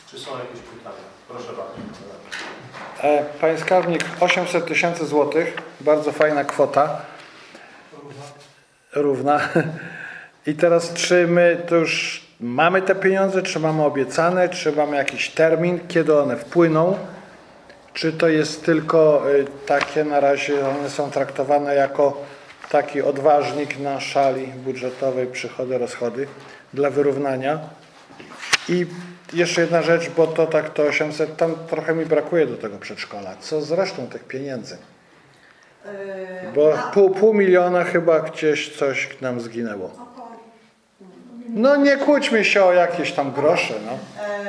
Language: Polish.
Czy są jakieś pytania? Proszę bardzo. Panie skarbnik, 800 000 złotych, bardzo fajna kwota. Równa. I teraz czy my to już mamy te pieniądze, czy mamy obiecane, czy mamy jakiś termin, kiedy one wpłyną? Czy to jest tylko takie na razie, one są traktowane jako taki odważnik na szali budżetowej, przychody, rozchody dla wyrównania? I jeszcze jedna rzecz, bo to tak to 800, tam trochę mi brakuje do tego przedszkola. Co z resztą tych pieniędzy? Bo pół miliona chyba gdzieś coś nam zginęło. No nie kłóćmy się o jakieś tam grosze, no.